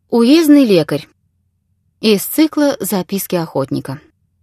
Уездный лекарь. Из цикла «Записки охотника».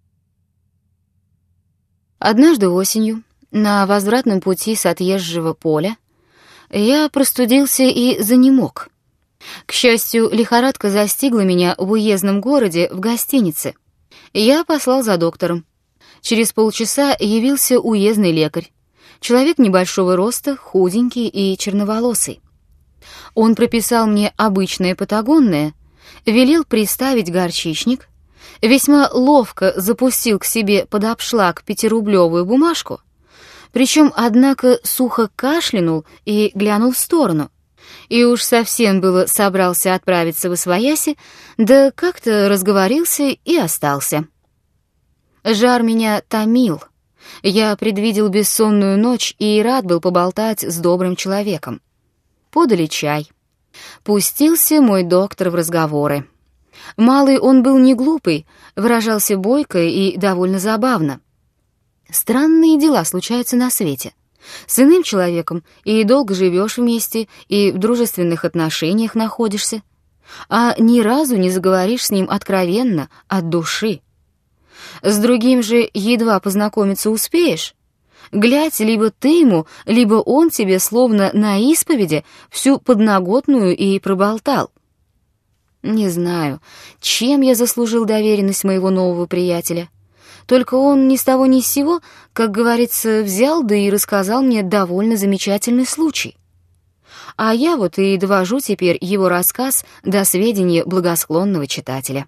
Однажды осенью, на возвратном пути с отъезжего поля, я простудился и занемог. К счастью, лихорадка застигла меня в уездном городе в гостинице. Я послал за доктором. Через полчаса явился уездный лекарь, человек небольшого роста, худенький и черноволосый. Он прописал мне обычное патагонное, велел приставить горчичник, весьма ловко запустил к себе под обшлаг 5-рублевую бумажку, причем, однако, сухо кашлянул и глянул в сторону, и уж совсем было собрался отправиться восвояси, да как-то разговорился и остался. Жар меня томил, я предвидел бессонную ночь и рад был поболтать с добрым человеком. Подали чай. Пустился мой доктор в разговоры. Малый он был не глупый, выражался бойко и довольно забавно. Странные дела случаются на свете. С иным человеком и долго живешь вместе, и в дружественных отношениях находишься, а ни разу не заговоришь с ним откровенно, от души. С другим же едва познакомиться успеешь, глядь, либо ты ему, либо он тебе словно на исповеди всю подноготную и проболтал. Не знаю, чем я заслужил доверенность моего нового приятеля. Только он ни с того ни с сего, как говорится, взял да и рассказал мне довольно замечательный случай. А я вот и довожу теперь его рассказ до сведения благосклонного читателя.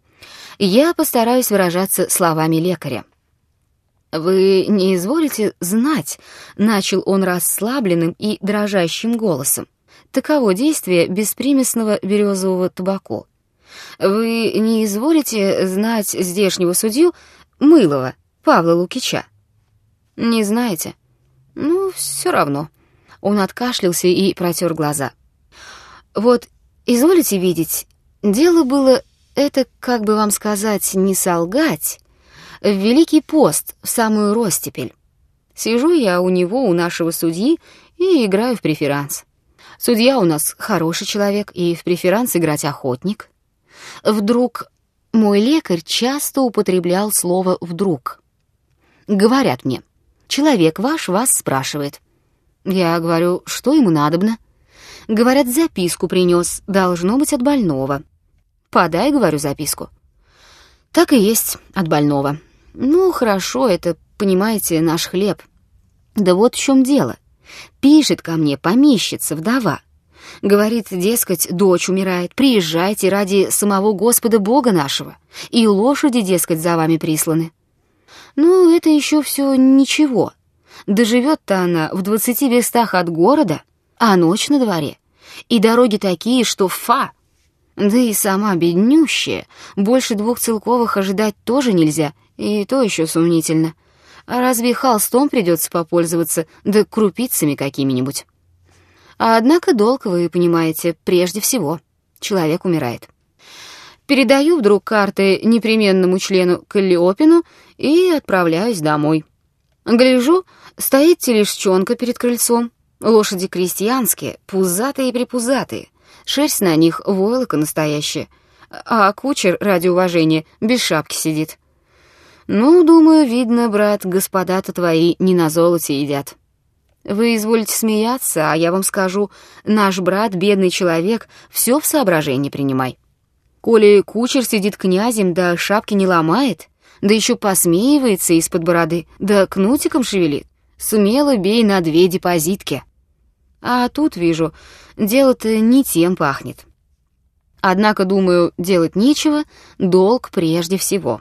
Я постараюсь выражаться словами лекаря. «Вы не изволите знать», — начал он расслабленным и дрожащим голосом, «таково действие беспримесного березового табаку. Вы не изволите знать здешнего судью Мылова Павла Лукича?» «Не знаете? Ну, все равно». Он откашлялся и протер глаза. «Вот, изволите видеть, дело было, это, как бы вам сказать, не солгать, в Великий пост, в самую ростепель. Сижу я у него, у нашего судьи, и играю в преферанс. Судья у нас хороший человек, и в преферанс играть охотник. Вдруг мой лекарь часто употреблял слово «вдруг». Говорят мне, человек ваш вас спрашивает. Я говорю, что ему надобно? Говорят, записку принес, должно быть от больного. Подай, говорю, записку. Так и есть, от больного. Ну, хорошо, это, понимаете, наш хлеб. Да вот в чем дело. Пишет ко мне помещица, вдова. Говорит, дескать, дочь умирает, приезжайте ради самого Господа Бога нашего. И лошади, дескать, за вами присланы. Ну, это еще все ничего. Доживет-то она в 20 верстах от города, а ночь на дворе. И дороги такие, что фа. Да и сама беднющая, больше 2 целковых ожидать тоже нельзя, и то еще сомнительно. А разве холстом придется попользоваться, да крупицами какими-нибудь? Однако долг, вы понимаете, прежде всего. Человек умирает. Передаю вдруг карты непременному члену Каллиопину и отправляюсь домой. Гляжу, стоит тележчонка перед крыльцом. Лошади крестьянские, пузатые-припузатые. Шерсть на них войлоко настоящая, а кучер, ради уважения, без шапки сидит. Ну, думаю, видно, брат, господа-то твои не на золоте едят. Вы изволите смеяться, а я вам скажу, наш брат, бедный человек, все в соображении принимай. Коли кучер сидит князем, да шапки не ломает, да еще посмеивается из-под бороды, да кнутиком шевелит, смело бей на 2 депозитки. А тут, вижу, дело-то не тем пахнет. Однако, думаю, делать нечего, долг прежде всего.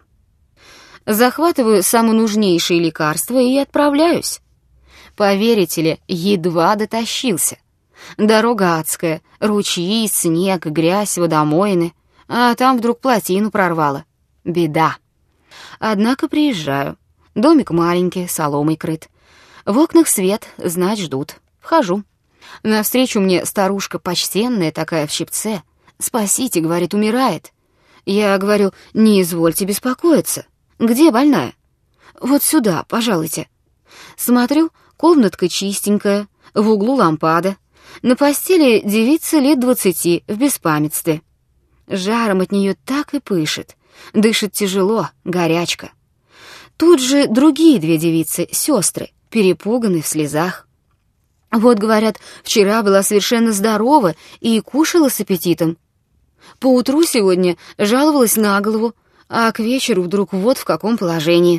Захватываю самые нужнейшие лекарства и отправляюсь. Поверите ли, едва дотащился. Дорога адская, ручьи, снег, грязь, водомоины, а там вдруг плотину прорвало. Беда. Однако приезжаю. Домик маленький, соломой крыт. В окнах свет, знать ждут. Вхожу. Навстречу мне старушка почтенная такая в чепце. «Спасите», — говорит, — «умирает». Я говорю, не извольте беспокоиться. Где больная? Вот сюда, пожалуйте. Смотрю, комнатка чистенькая, в углу лампада. На постели девица лет 20 в беспамятстве. Жаром от нее так и пышет. Дышит тяжело, горячка. Тут же другие две девицы, сестры, перепуганы в слезах. Вот, говорят, вчера была совершенно здорова и кушала с аппетитом. Поутру сегодня жаловалась на голову, а к вечеру вдруг вот в каком положении.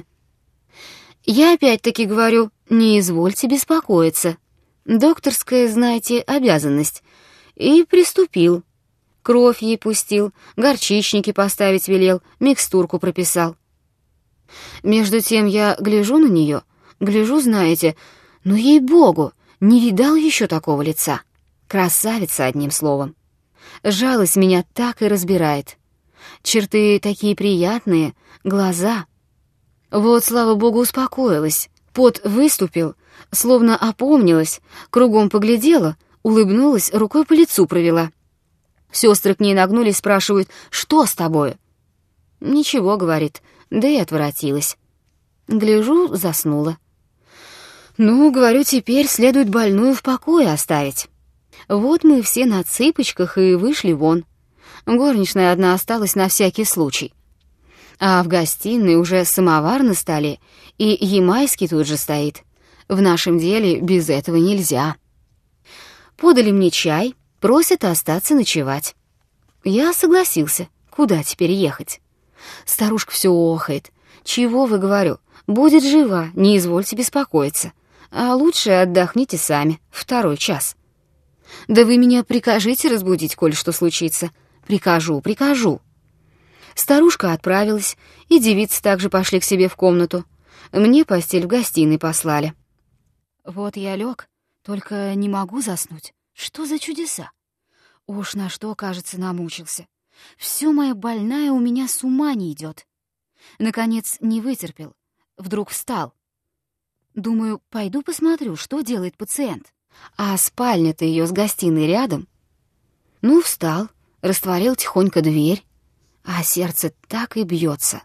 Я опять-таки говорю, не извольте беспокоиться. Докторская, знаете, обязанность. И приступил. Кровь ей пустил, горчичники поставить велел, микстурку прописал. Между тем я гляжу на нее, знаете, ну, ей-богу, не видал еще такого лица. Красавица, одним словом. Жалость меня так и разбирает. Черты такие приятные, глаза. Вот, слава богу, успокоилась. Пот выступил, словно опомнилась, кругом поглядела, улыбнулась, рукой по лицу провела. Сестры к ней нагнулись, спрашивают, что с тобою? Ничего, говорит, да и отворотилась. Гляжу, заснула. Ну, говорю, теперь следует больную в покое оставить. Вот мы все на цыпочках и вышли вон. Горничная одна осталась на всякий случай. А в гостиной уже самовар на столе, и ямайский тут же стоит. В нашем деле без этого нельзя. Подали мне чай, просят остаться ночевать. Я согласился. Куда теперь ехать? Старушка все охает. Чего вы, говорю, будет жива, не извольте беспокоиться. А лучше отдохните сами, 2 час. Да вы меня прикажите разбудить, коль что случится. Прикажу. Старушка отправилась, и девицы также пошли к себе в комнату. Мне постель в гостиной послали. Вот я лег, только не могу заснуть. Что за чудеса? Уж на что, кажется, намучился. Все моя больная у меня с ума не идет. Наконец не вытерпел, вдруг встал. Думаю, пойду посмотрю, что делает пациент. А спальня-то ее с гостиной рядом. Ну, встал, растворил тихонько дверь, а сердце так и бьется.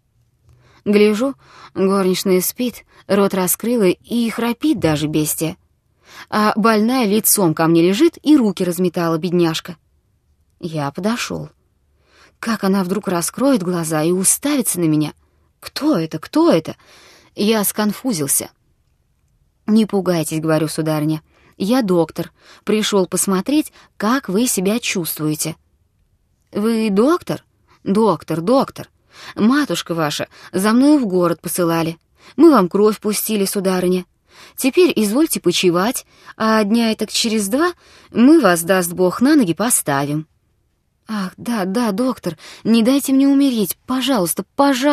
Гляжу, горничная спит, рот раскрыла и храпит даже бестия. А больная лицом ко мне лежит и руки разметала, бедняжка. Я подошел. Как она вдруг раскроет глаза и уставится на меня. Кто это? Я сконфузился. «Не пугайтесь», — говорю, сударыня. «Я доктор. Пришел посмотреть, как вы себя чувствуете». «Вы доктор?» «Доктор. Матушка ваша за мною в город посылали. Мы вам кровь пустили, сударыня. Теперь извольте почивать, а дня этак через 2 мы вас, даст Бог, на ноги поставим». «Ах, да, доктор, не дайте мне умереть, пожалуйста».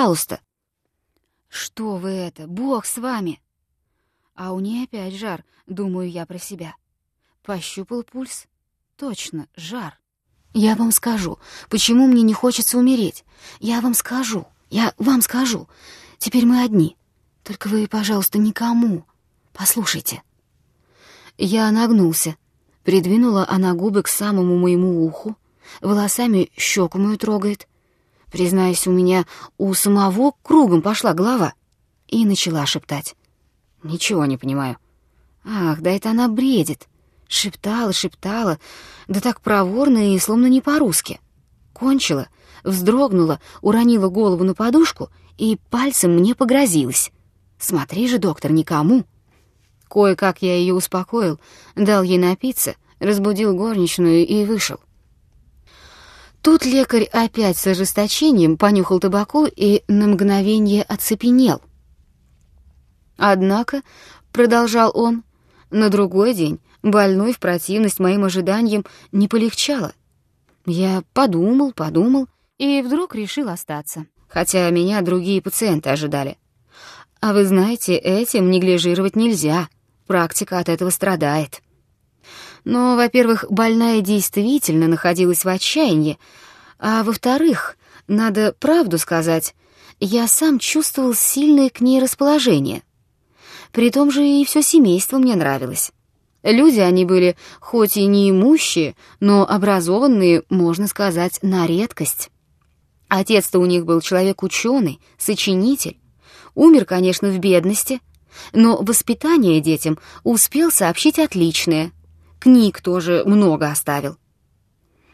«Что вы это, Бог с вами!» А у ней опять жар, думаю я про себя. Пощупал пульс. Точно, жар. Я вам скажу, почему мне не хочется умереть. Я вам скажу. Теперь мы одни. Только вы, пожалуйста, никому. Послушайте. Я нагнулся. Придвинула она губы к самому моему уху, волосами щеку мою трогает. Признаюсь, у меня у самого кругом пошла голова. И начала шептать. Ничего не понимаю. Ах, да это она бредит. Шептала, да так проворно и словно не по-русски. Кончила, вздрогнула, уронила голову на подушку и пальцем мне погрозилась. Смотри же, доктор, никому. Кое-как я ее успокоил, дал ей напиться, разбудил горничную и вышел. Тут лекарь опять с ожесточением понюхал табаку и на мгновение оцепенел. Однако, продолжал он, на другой день больной в противность моим ожиданиям не полегчало. Я подумал и вдруг решил остаться, хотя меня другие пациенты ожидали. А вы знаете, этим неглижировать нельзя, практика от этого страдает. Но, во-первых, больная действительно находилась в отчаянии, а во-вторых, надо правду сказать, я сам чувствовал сильное к ней расположение. При том же и все семейство мне нравилось. Люди они были хоть и не имущие, но образованные, можно сказать, на редкость. Отец-то у них был человек ученый, сочинитель. Умер, конечно, в бедности, но воспитание детям успел сообщить отличное. Книг тоже много оставил.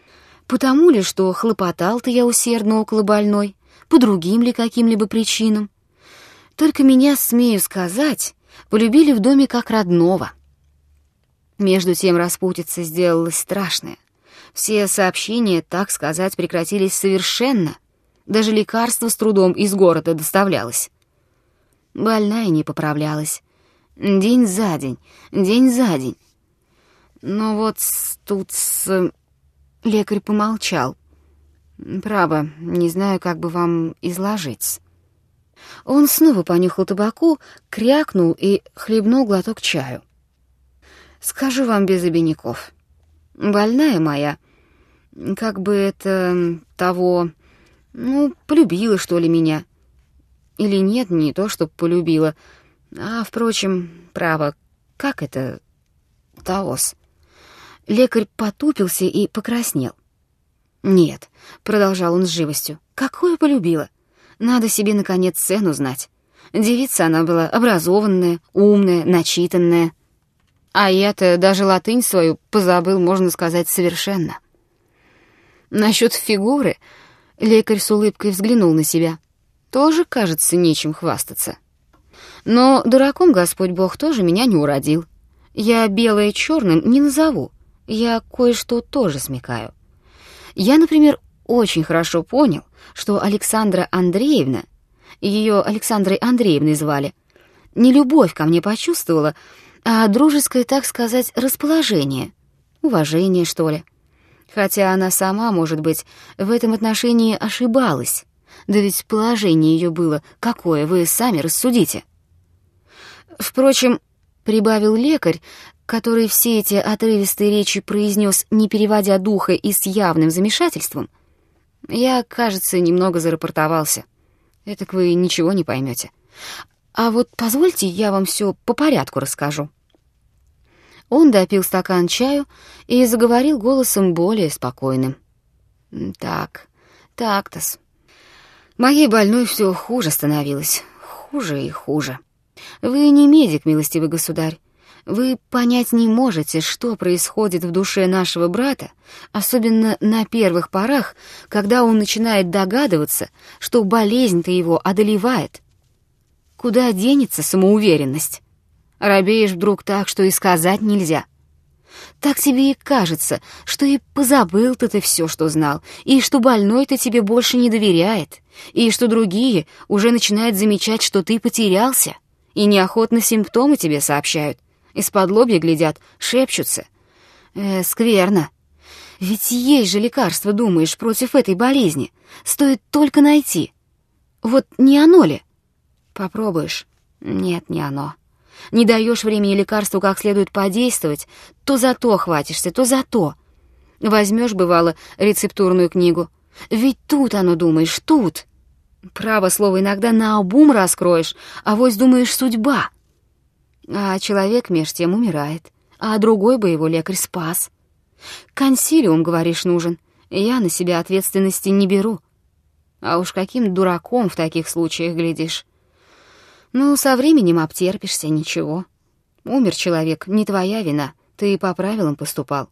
Потому ли, что хлопотал-то я усердно около больной, по другим ли каким-либо причинам? Только меня, смею сказать, полюбили в доме как родного. Между тем распутица сделалась страшная. Все сообщения, так сказать, прекратились совершенно. Даже лекарство с трудом из города доставлялось. Больная не поправлялась. День за день, день за день. Но вот тут лекарь помолчал. Право, не знаю, как бы вам изложить. Он снова понюхал табаку, крякнул и хлебнул глоток чаю. Скажу вам без обиняков. Больная моя, как бы это того, полюбила, что ли, меня. Или нет, не то, что полюбила, а, впрочем, право, как это того-с. Лекарь потупился и покраснел. «Нет», — продолжал он с живостью, — «какое полюбила? Надо себе, наконец, цену знать. Девица она была образованная, умная, начитанная. А я-то даже латынь свою позабыл, можно сказать, совершенно». Насчет фигуры лекарь с улыбкой взглянул на себя. Тоже, кажется, нечем хвастаться. Но дураком Господь Бог тоже меня не уродил. Я белое черным не назову, я кое-что тоже смекаю. Я, например, очень хорошо понял, что Александра Андреевна, ее Александрой Андреевной звали, не любовь ко мне почувствовала, а дружеское, так сказать, расположение, уважение, что ли. Хотя она сама, может быть, в этом отношении ошибалась, да ведь положение ее было какое, вы сами рассудите. Впрочем, прибавил лекарь, который все эти отрывистые речи произнес, не переводя духа и с явным замешательством, я, кажется, немного зарапортовался. Этак вы ничего не поймете. А вот позвольте, я вам все по порядку расскажу. Он допил стакан чаю и заговорил голосом более спокойным. Так-то-с. Моей больной все хуже становилось, хуже и хуже. Вы не медик, милостивый государь. Вы понять не можете, что происходит в душе нашего брата, особенно на первых порах, когда он начинает догадываться, что болезнь-то его одолевает. Куда денется самоуверенность? Робеешь вдруг так, что и сказать нельзя. Так тебе и кажется, что и позабыл-то ты все, что знал, и что больной-то тебе больше не доверяет, и что другие уже начинают замечать, что ты потерялся, и неохотно симптомы тебе сообщают. Из-под-лобья глядят, шепчутся. Скверно. Ведь есть же лекарство, думаешь, против этой болезни. Стоит только найти. Вот не оно ли? Попробуешь. Нет, не оно. Не даешь времени лекарству как следует подействовать, то за то хватишься, то за то. Возьмешь, бывало, рецептурную книгу. Ведь тут оно, думаешь, тут. Право слово, иногда наобум раскроешь, авось думаешь, судьба. А человек меж тем умирает, а другой бы его лекарь спас. Консилиум, говоришь, нужен. Я на себя ответственности не беру. А уж каким дураком в таких случаях глядишь. Ну, со временем обтерпишься, ничего. Умер человек, не твоя вина, ты по правилам поступал.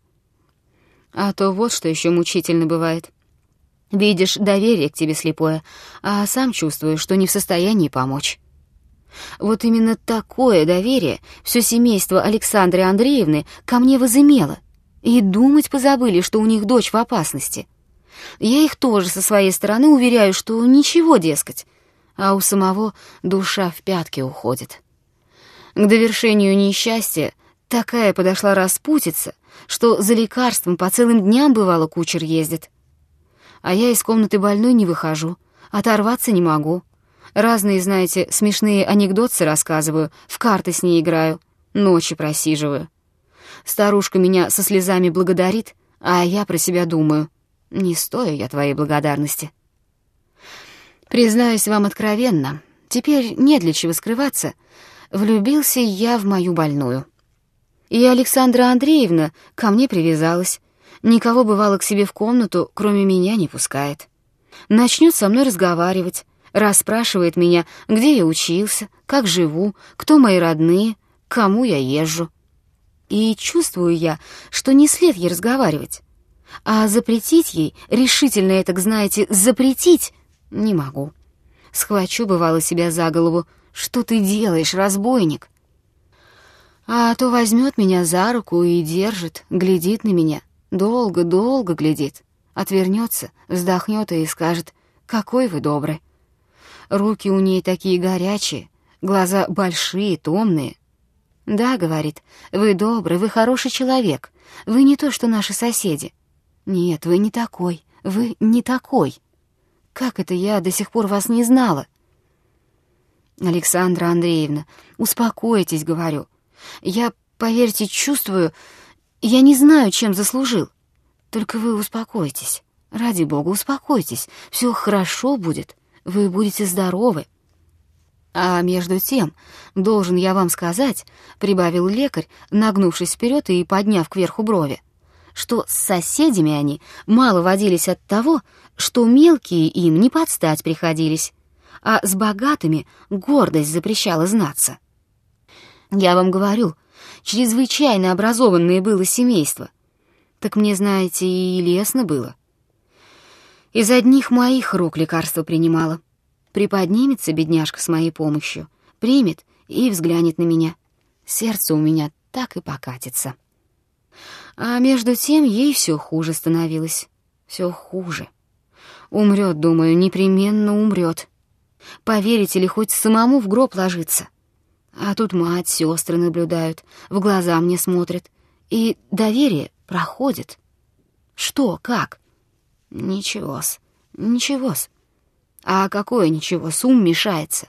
А то вот что еще мучительно бывает. Видишь доверие к тебе слепое, а сам чувствуешь, что не в состоянии помочь. Вот именно такое доверие все семейство Александры Андреевны ко мне возымело. И думать позабыли, что у них дочь в опасности. Я их тоже со своей стороны уверяю, что ничего, дескать. А у самого душа в пятки уходит. К довершению несчастья такая подошла распутица, что за лекарством по целым дням, бывало, кучер ездит. А я из комнаты больной не выхожу, оторваться не могу. Разные, знаете, смешные анекдоты рассказываю, в карты с ней играю, ночи просиживаю. Старушка меня со слезами благодарит, а я про себя думаю, не стою я твоей благодарности. Признаюсь вам откровенно, теперь не для чего скрываться, влюбился я в мою больную. И Александра Андреевна ко мне привязалась, никого, бывало, к себе в комнату, кроме меня, не пускает. Начнет со мной разговаривать, расспрашивает меня, где я учился, как живу, кто мои родные, к кому я езжу. И чувствую я, что не след ей разговаривать. А запретить ей, решительно этак, знаете, запретить не могу. Схвачу, бывало, себя за голову. Что ты делаешь, разбойник? А то возьмет меня за руку и держит, глядит на меня. Долго-долго глядит. Отвернется, вздохнет и скажет: «Какой вы добрый». Руки у ней такие горячие, глаза большие, томные. «Да, — говорит, — вы добрый, вы хороший человек. Вы не то, что наши соседи. Нет, вы не такой, вы не такой. Как это я до сих пор вас не знала?» «Александра Андреевна, успокойтесь, — говорю. Я, поверьте, чувствую, я не знаю, чем заслужил. Только вы успокойтесь, ради бога, успокойтесь, все хорошо будет, вы будете здоровы». «А между тем, должен я вам сказать, — прибавил лекарь, нагнувшись вперед и подняв кверху брови, — что с соседями они мало водились от того, что мелкие им не под стать приходились, а с богатыми гордость запрещала знаться. Я вам говорю, чрезвычайно образованное было семейство. Так мне, знаете, и лестно было. Из одних моих рук лекарства принимала. Приподнимется бедняжка с моей помощью, примет и взглянет на меня. Сердце у меня так и покатится. А между тем ей все хуже становилось, все хуже. Умрет, думаю, непременно умрет. Поверите ли, хоть самому в гроб ложиться. А тут мать, сестры наблюдают, в глаза мне смотрят, и доверие проходит. Что, как? Ничего-с, ничего-с. А какое ничего, ум мешается.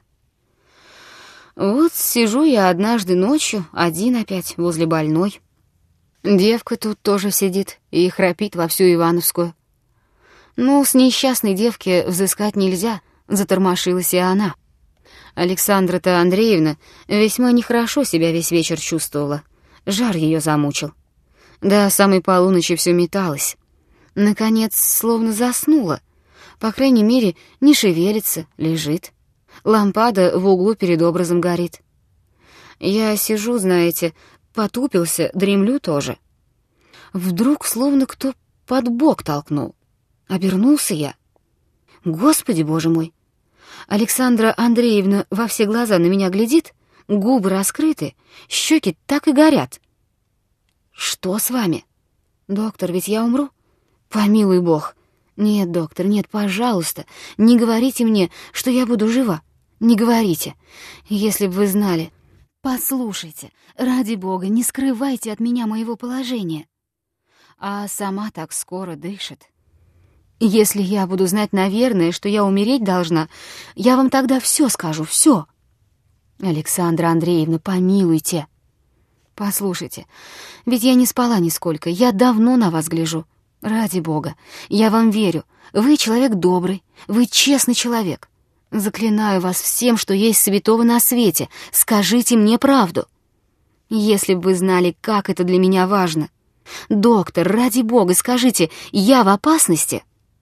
Вот сижу я однажды ночью, один опять, возле больной. Девка тут тоже сидит и храпит во всю Ивановскую. Ну, с несчастной девки взыскать нельзя, затормошилась и она. Александра-то Андреевна весьма нехорошо себя весь вечер чувствовала. Жар ее замучил. До самой полуночи все металось. Наконец, словно заснула. По крайней мере, не шевелится, лежит. Лампада в углу перед образом горит. Я сижу, знаете, потупился, дремлю тоже. Вдруг словно кто под бок толкнул. Обернулся я. Господи, боже мой! Александра Андреевна во все глаза на меня глядит, губы раскрыты, щеки так и горят. «Что с вами? Доктор, ведь я умру? Помилуй бог! Нет, доктор, нет, пожалуйста, не говорите мне, что я буду жива. Не говорите. Если бы вы знали. Послушайте, ради бога, не скрывайте от меня моего положения. А сама так скоро дышит. Если я буду знать, наверное, что я умереть должна, я вам тогда все скажу, все. Александра Андреевна, помилуйте. Послушайте, ведь я не спала нисколько, я давно на вас гляжу. Ради бога, я вам верю. Вы человек добрый, вы честный человек. Заклинаю вас всем, что есть святого на свете, скажите мне правду. Если бы вы знали, как это для меня важно. Доктор, ради бога, скажите, я в опасности?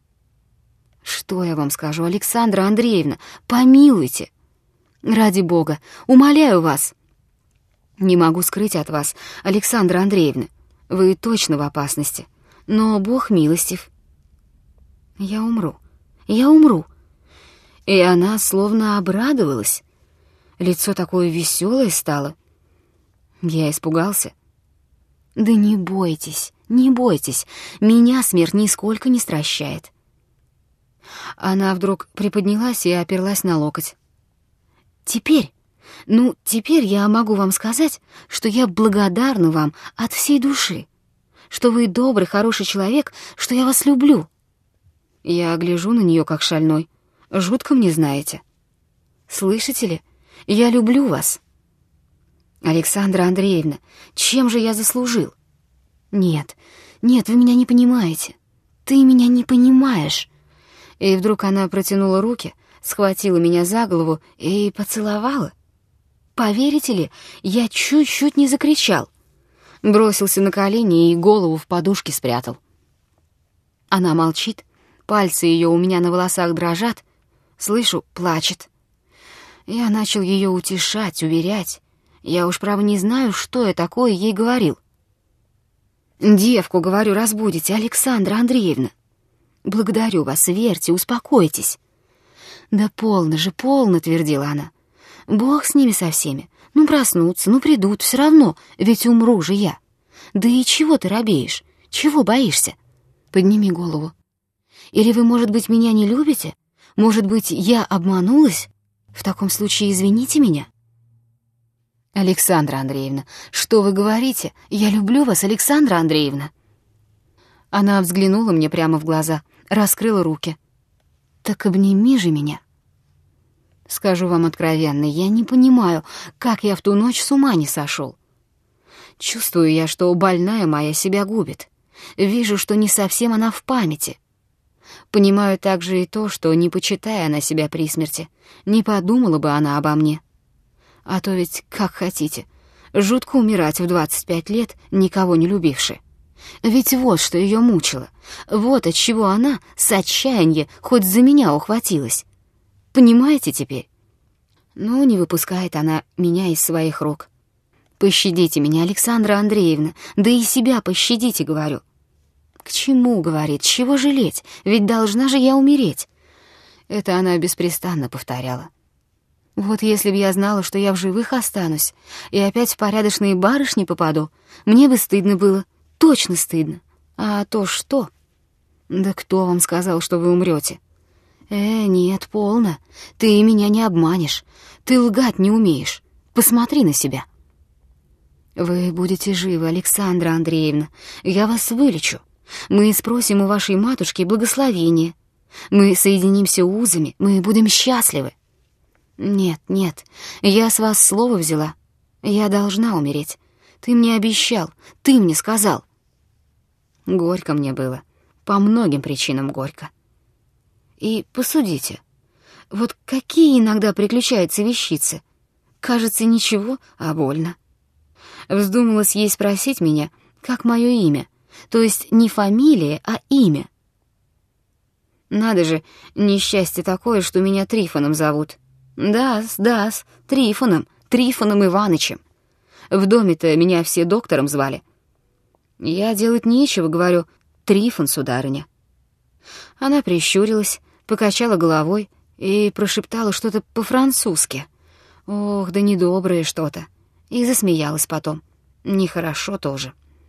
Что я вам скажу, Александра Андреевна? Помилуйте. Ради бога, умоляю вас. Не могу скрыть от вас, Александра Андреевна. Вы точно в опасности. Но Бог милостив. Я умру. И она словно обрадовалась. Лицо такое веселое стало. Я испугался. Да не бойтесь, меня смерть нисколько не стращает. Она вдруг приподнялась и оперлась на локоть. Теперь я могу вам сказать, что я благодарна вам от всей души, что вы добрый, хороший человек, что я вас люблю. Я гляжу на нее как шальной. Жутко мне, знаете. Слышите ли, я люблю вас. Александра Андреевна, чем же я заслужил? Нет, вы меня не понимаете. Ты меня не понимаешь. И вдруг она протянула руки, схватила меня за голову и поцеловала. Поверите ли, я чуть-чуть не закричал. Бросился на колени и голову в подушке спрятал. Она молчит, пальцы ее у меня на волосах дрожат. Слышу, плачет. Я начал ее утешать, уверять. Я уж, право, не знаю, что я такое ей говорил. Девку, говорю, разбудите, Александра Андреевна. Благодарю вас, верьте, успокойтесь. Да полно же, полно, твердила она. Бог с ними со всеми. Ну, проснутся, ну, придут, все равно, ведь умру же я. Да и чего ты робеешь? Чего боишься? Подними голову. Или вы, может быть, меня не любите? Может быть, я обманулась? В таком случае извините меня. Александра Андреевна, что вы говорите? Я люблю вас, Александра Андреевна. Она взглянула мне прямо в глаза, раскрыла руки. Так обними же меня. Скажу вам откровенно, я не понимаю, как я в ту ночь с ума не сошел. Чувствую я, что больная моя себя губит. Вижу, что не совсем она в памяти. Понимаю также и то, что, не почитая она себя при смерти, не подумала бы она обо мне. А то ведь, как хотите, жутко умирать в 25 лет, никого не любивши. Ведь вот что ее мучило, вот от чего она с отчаяния хоть за меня ухватилась. Понимаете теперь? Ну, не выпускает она меня из своих рук. Пощадите меня, Александра Андреевна, да и себя пощадите, говорю. К чему, говорит, чего жалеть, ведь должна же я умереть. Это она беспрестанно повторяла. Вот если б я знала, что я в живых останусь и опять в порядочные барышни попаду, мне бы стыдно было, точно стыдно. А то что? Да кто вам сказал, что вы умрете? Нет, полно. Ты меня не обманешь. Ты лгать не умеешь. Посмотри на себя. Вы будете живы, Александра Андреевна. Я вас вылечу. Мы спросим у вашей матушки благословения. Мы соединимся узами, мы будем счастливы. Нет, нет, я с вас слово взяла. Я должна умереть. Ты мне обещал, ты мне сказал. Горько мне было, по многим причинам горько. И посудите, вот какие иногда приключаются вещицы. Кажется, ничего, а больно. Вздумалось ей спросить меня, как мое имя, то есть не фамилия, а имя. Надо же, несчастье такое, что меня Трифоном зовут. Да-с, Трифоном Иванычем. В доме-то меня все доктором звали. Я делать нечего, говорю, Трифон, сударыня. Она прищурилась, покачала головой и прошептала что-то по-французски. Ох, да недоброе что-то. И засмеялась потом. Нехорошо тоже.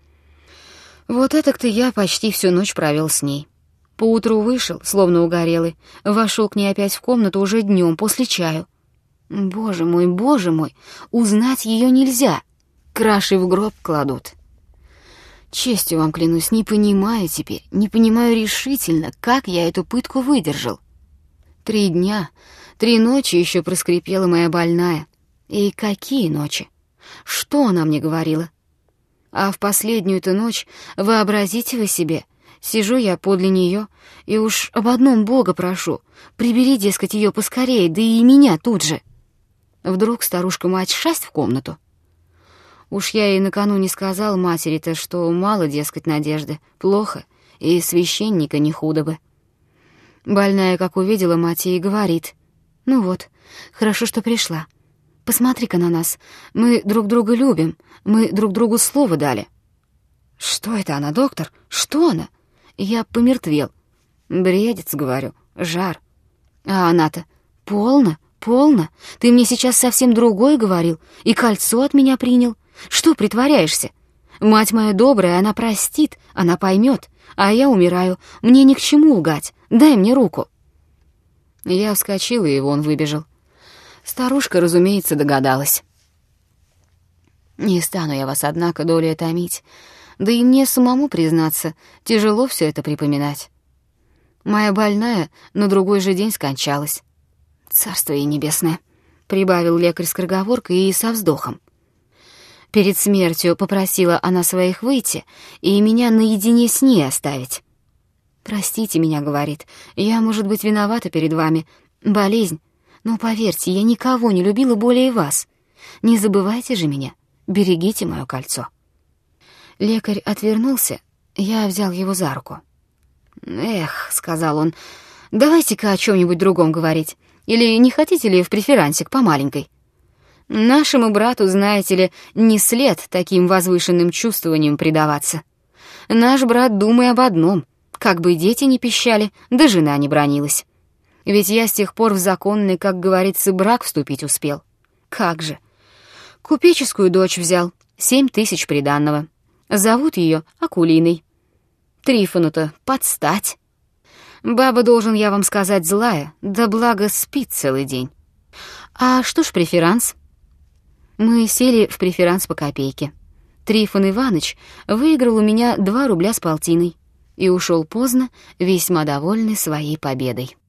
Вот это-то я почти всю ночь провел с ней. Поутру вышел, словно угорелый, вошел к ней опять в комнату уже днем, после чаю. Боже мой, узнать ее нельзя. Краши в гроб кладут. Честью вам клянусь, не понимаю теперь, не понимаю решительно, как я эту пытку выдержал. 3 дня, 3 ночи еще проскрипела моя больная. И какие ночи? Что она мне говорила? А в последнюю-то ночь, вообразите вы себе, сижу я подле нее и уж об одном Бога прошу, прибери, дескать, ее поскорее, да и меня тут же. Вдруг старушка-мать шасть в комнату. Уж я ей накануне сказал матери-то, что мало, дескать, надежды, плохо, и священника не худо бы. Больная, как увидела мать, и говорит: «Ну вот, хорошо, что пришла. Посмотри-ка на нас, мы друг друга любим, мы друг другу слово дали». «Что это она, доктор? Что она?» Я помертвел. «Бредец, — говорю, — жар». А она-то: «Полно, полно, ты мне сейчас совсем другое говорил, и кольцо от меня принял. Что притворяешься? Мать моя добрая, она простит, она поймет, а я умираю, мне ни к чему лгать, дай мне руку». Я вскочил, и вон выбежал. Старушка, разумеется, догадалась. Не стану я вас, однако, долее томить, да и мне самому, признаться, тяжело все это припоминать. Моя больная на другой же день скончалась. Царство ей небесное, — прибавил лекарь скороговоркой и со вздохом. Перед смертью попросила она своих выйти и меня наедине с ней оставить. «Простите меня, — говорит, — я, может быть, виновата перед вами, болезнь, но, поверьте, я никого не любила более вас. Не забывайте же меня, берегите мое кольцо». Лекарь отвернулся, я взял его за руку. «Эх, — сказал он, — давайте-ка о чем-нибудь другом говорить. Или не хотите ли в преферансик по маленькой? Нашему брату, знаете ли, не след таким возвышенным чувствованиям предаваться. Наш брат думай об одном, как бы дети не пищали, да жена не бранилась. Ведь я с тех пор в законный, как говорится, брак вступить успел. Как же. Купеческую дочь взял, 7 тысяч приданного. Зовут ее Акулиной. Трифону-то подстать. Баба, должен я вам сказать, злая, да благо спит целый день. А что ж преферанс? Мы сели в преферанс по копейке. Трифон Иваныч выиграл у меня 2 рубля с полтиной и ушел поздно, весьма довольный своей победой.